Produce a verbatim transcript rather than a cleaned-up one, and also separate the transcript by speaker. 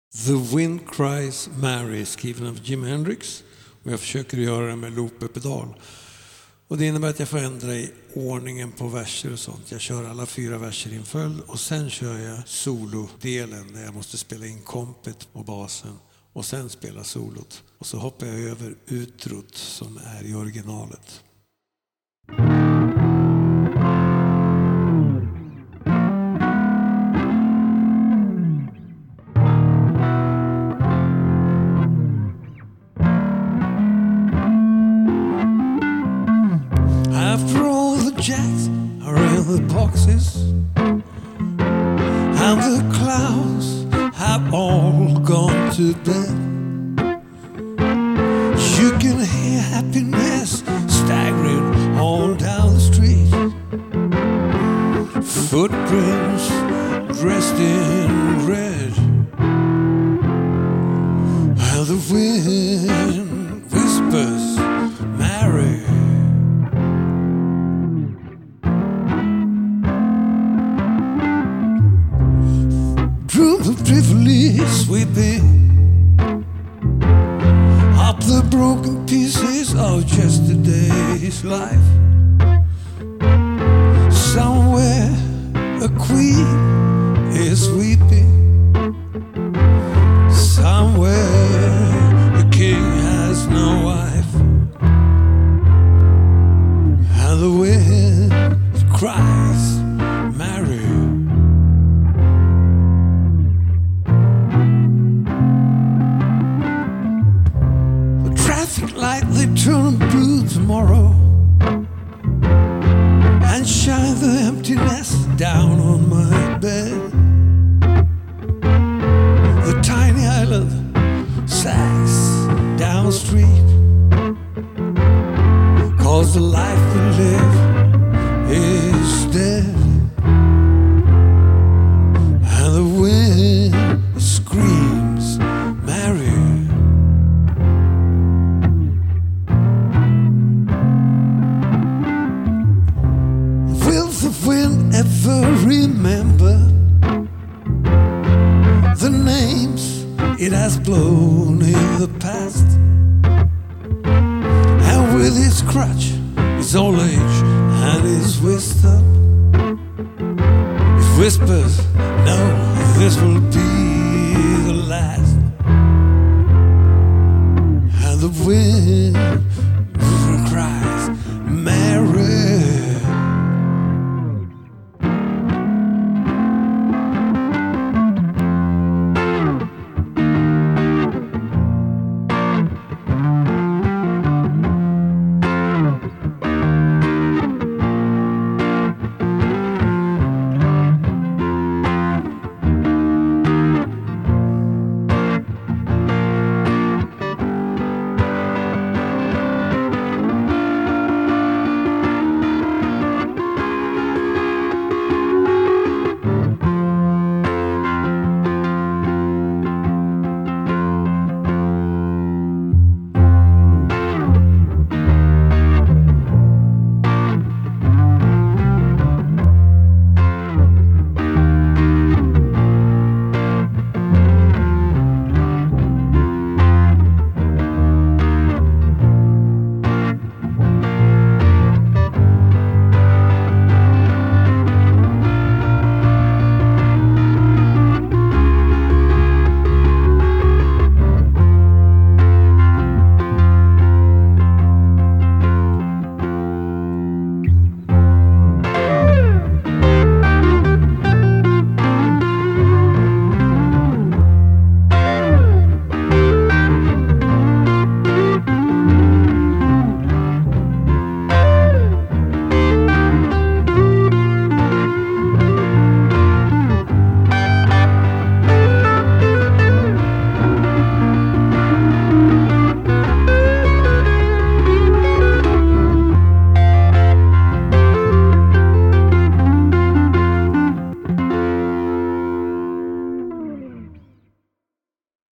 Speaker 1: The Wind Cries Mary, skriven av Jimi Hendrix. Och jag försöker göra det med loop-pedal. Och det innebär att jag får ändra i ordningen på verser och sånt. Jag kör alla fyra verser i en följd och sen kör jag solodelen där jag måste spela in kompet och basen och sen spela solot. Och så hoppar jag över utrot som är i originalet. After all the jacks are in the boxes and the clowns have all gone to bed, you can hear happiness staggering all down the street. Footprints dressed in red, and the wind whispers, Mary. Droop of Tivoli sweeping up the broken pieces of yesterday's life. Somewhere a queen is weeping. Somewhere a king has no wife. And the wind cries, Mary. Traffic light, they turn blue tomorrow and shine the emptiness down on my bed. The tiny island sags downstream, 'cause the life we live is dead. And the wind screams, Mary. When ever remember the names it has blown in the past, and with his crutch, his old age and his wisdom, it whispers, no, this will be